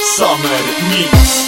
Summer Mix.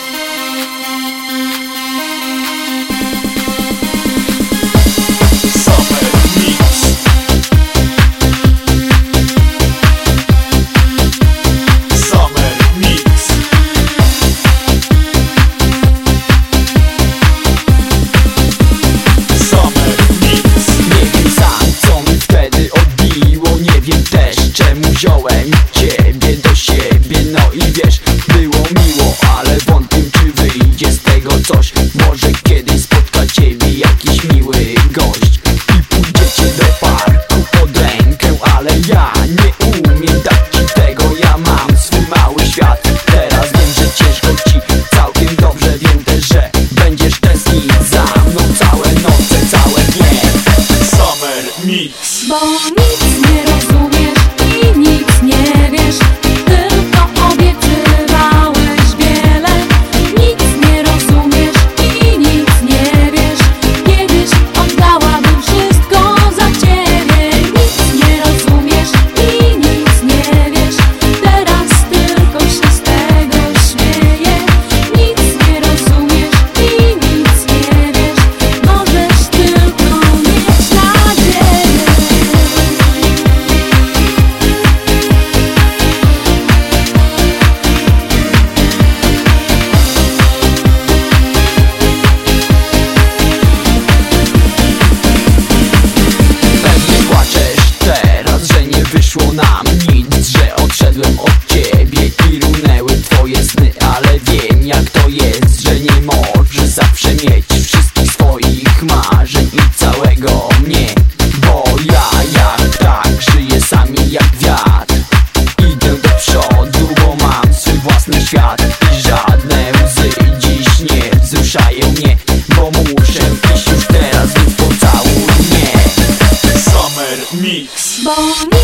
Czemu wziąłem ciebie do siebie? No i wiesz, było miło, ale wątpię, czy wyjdzie z tego coś. Może kiedyś spotka ciebie jakiś miły gość i pójdziecie do parku pod rękę, ale ja nie umiem dać ci tego. Ja mam swój mały świat. Teraz wiem, że ciężko ci, całkiem dobrze wiem też, że będziesz tęsknić za mną całe noce, całe dnie. Summer Mix. Bo nic nie rozumiesz i nic nie wiesz, tylko obiecywałeś wiele. Nic nie rozumiesz i nic nie wiesz, kiedyś oddałabym wszystko za ciebie. Nic nie rozumiesz i nic nie wiesz, teraz tylko się z tego śmieję. Nic nie rozumiesz i nic nie wiesz, możesz tylko mieć nadzieję. Pewnie płaczesz teraz, że nie wyszło nam nic, że odszedłem od ciebie i runęły twoje sny. Ale wiem, jak to jest, że nie możesz zawsze mieć wszystkich swoich marzeń i całego mnie. Bo ja jak tak żyję sami jak wiatr. Idę do przodu, bo mam swój własny świat i żadne łzy dziś nie wzruszają mnie, bo muszę iść już teraz, więc pocałuj mnie. Summer Mix. Bo